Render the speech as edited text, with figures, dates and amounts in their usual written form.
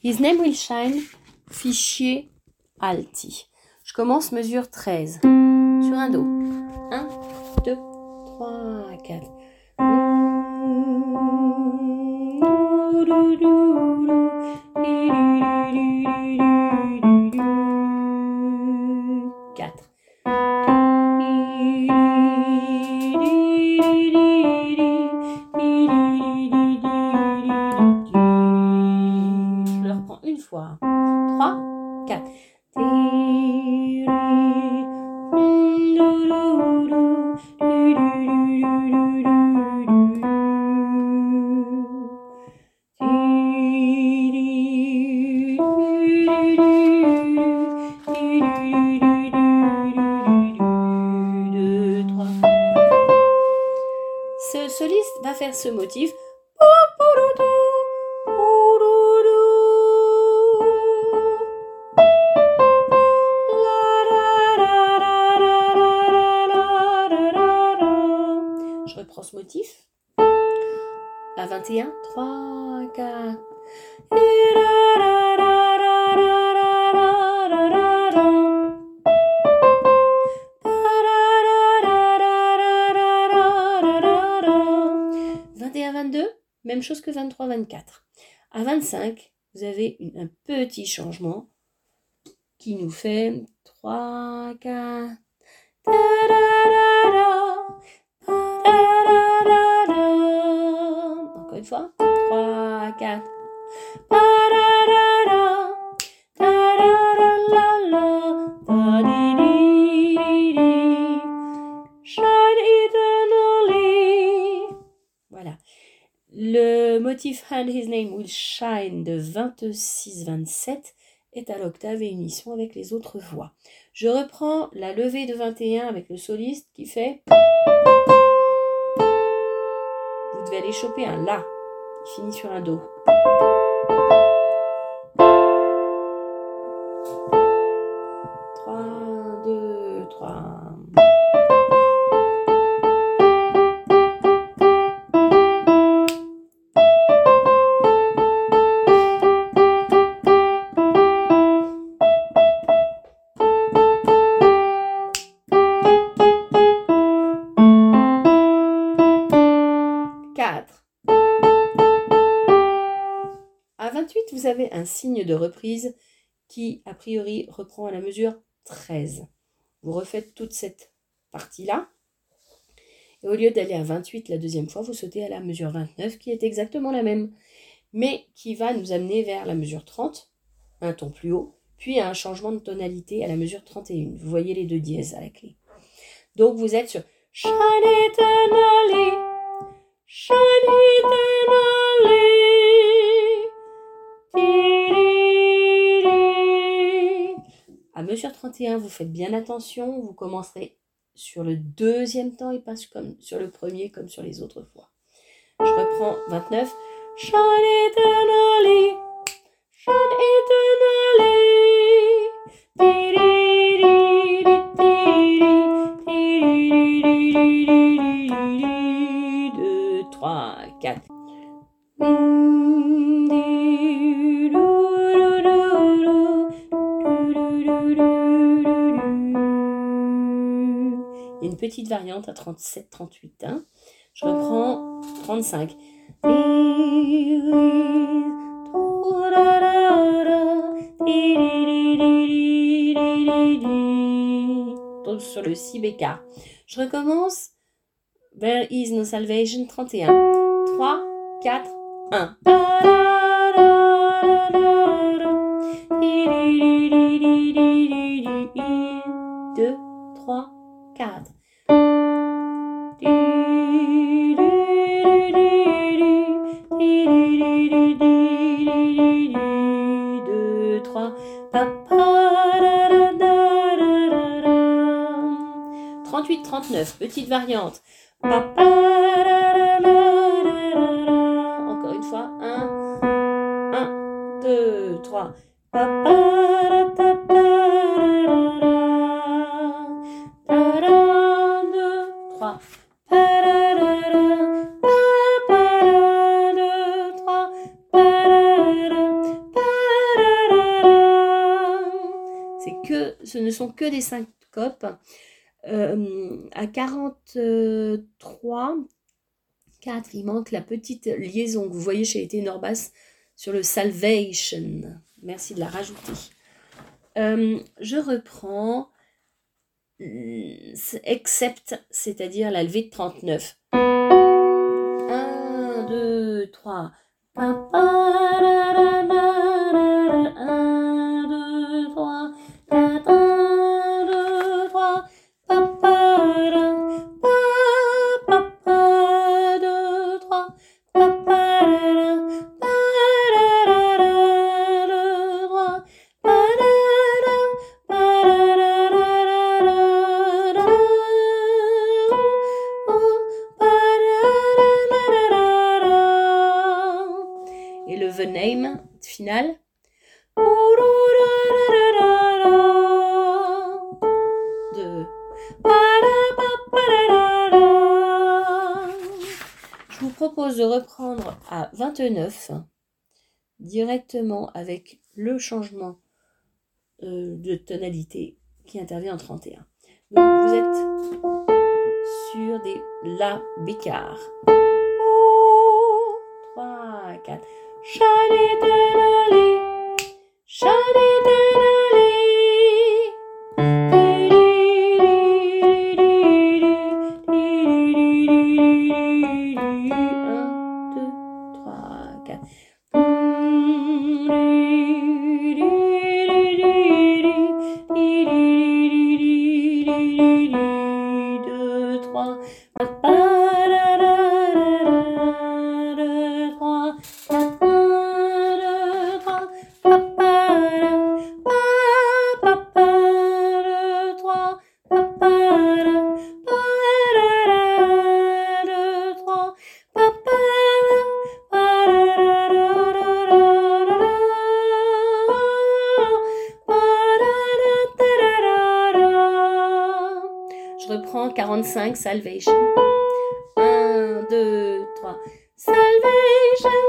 His name will shine, fichier alti. Je commence mesure 13 sur un Do. 1, 2, 3, 4. 4. Je le reprends une fois. 3, 4. 2, 3. Ce soliste va faire ce motif. Je reprends ce motif. À 21, 3, 4. À 22, même chose que 23, 24. À 25, vous avez un petit changement qui nous fait 3, 4. Encore une fois. 3, 4. Voilà. Le motif And His Name Will Shine de 26-27 est à l'octave et unisson avec les autres voix. Je reprends la levée de 21 avec le soliste qui fait... Vous devez aller choper un La. Il finit sur un Do. Trois, 2, 3... À 28, vous avez un signe de reprise qui, a priori, reprend à la mesure 13. Vous refaites toute cette partie-là. Et au lieu d'aller à 28 la deuxième fois, vous sautez à la mesure 29, qui est exactement la même, mais qui va nous amener vers la mesure 30, un ton plus haut, puis à un changement de tonalité à la mesure 31. Vous voyez les deux dièses à la clé. Donc, vous êtes sur Shine eternally, shine eternally. À mesure 31, vous faites bien attention, vous commencerez sur le deuxième temps et pas comme sur le premier comme sur les autres fois. Je reprends 29. Shine eternally, shine eternally. 2, 3, 4. Il y a une petite variante à 37-38. Hein. Je reprends 35. Donc sur le si bécard. Je recommence. There is no salvation 31. 3, 4, 1. 2, 3, 4. 2, 3. 38, 39, petite variante. Encore une fois. 1, 2, 3. 3. ce ne sont que des syncopes. À 43, 4, il manque la petite liaison que vous voyez chez les ténors basses sur le salvation. Merci de la rajouter. Je reprends except, c'est-à-dire la levée de 39. 1, 2, 3. 1, 2, 3, 4, 1, 2, 3. 'The Name final. Je vous propose de reprendre à 29 directement avec le changement de tonalité qui intervient en 31. Donc vous êtes sur des La bécard. 3, 4. Je reprends 45, Salvation. 1, 2, 3. Salvation.